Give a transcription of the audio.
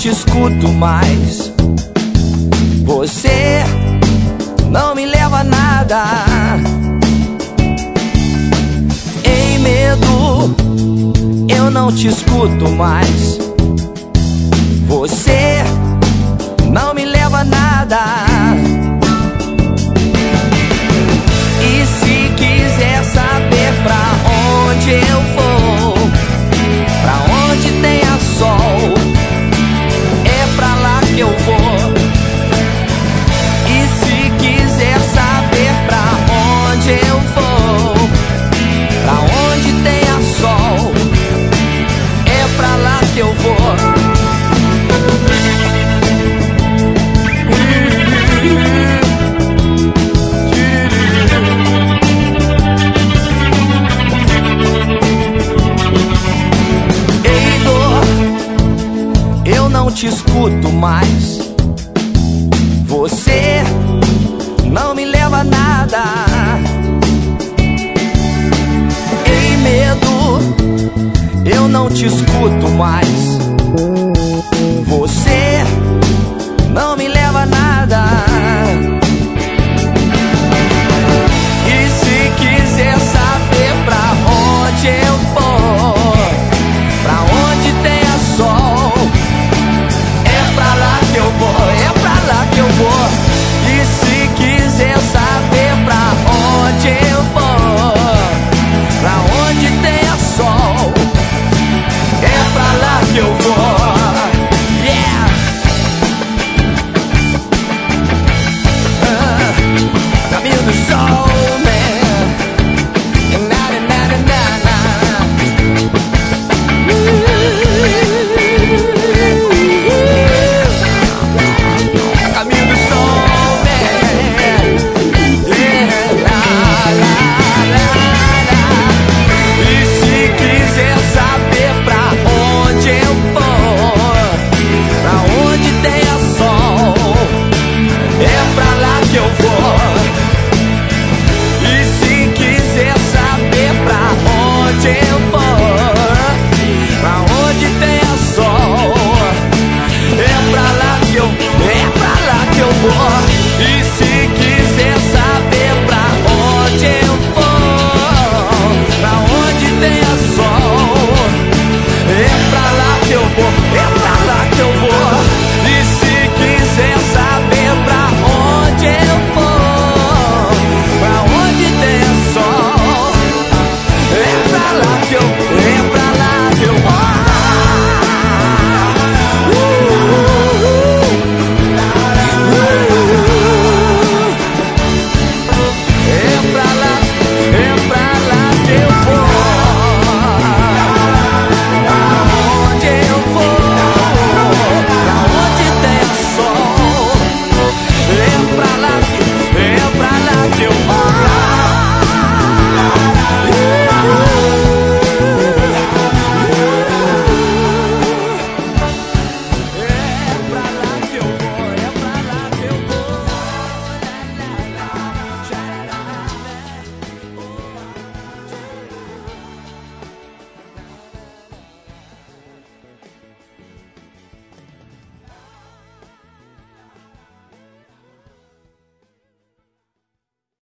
te escuto mais. Você não me leva a nada. Em medo, eu não te escuto mais. Você não me leva a nada. E se quiser saber pra onde eu vou, pra onde tenha sol, é pra lá que eu vou. E se quiser saber pra onde eu vou, pra onde tenha sol, é pra lá que eu vou. Ei, dor, eu não te escuto mais. Você não me leva a nada. Em medo, eu não te escuto mais. Você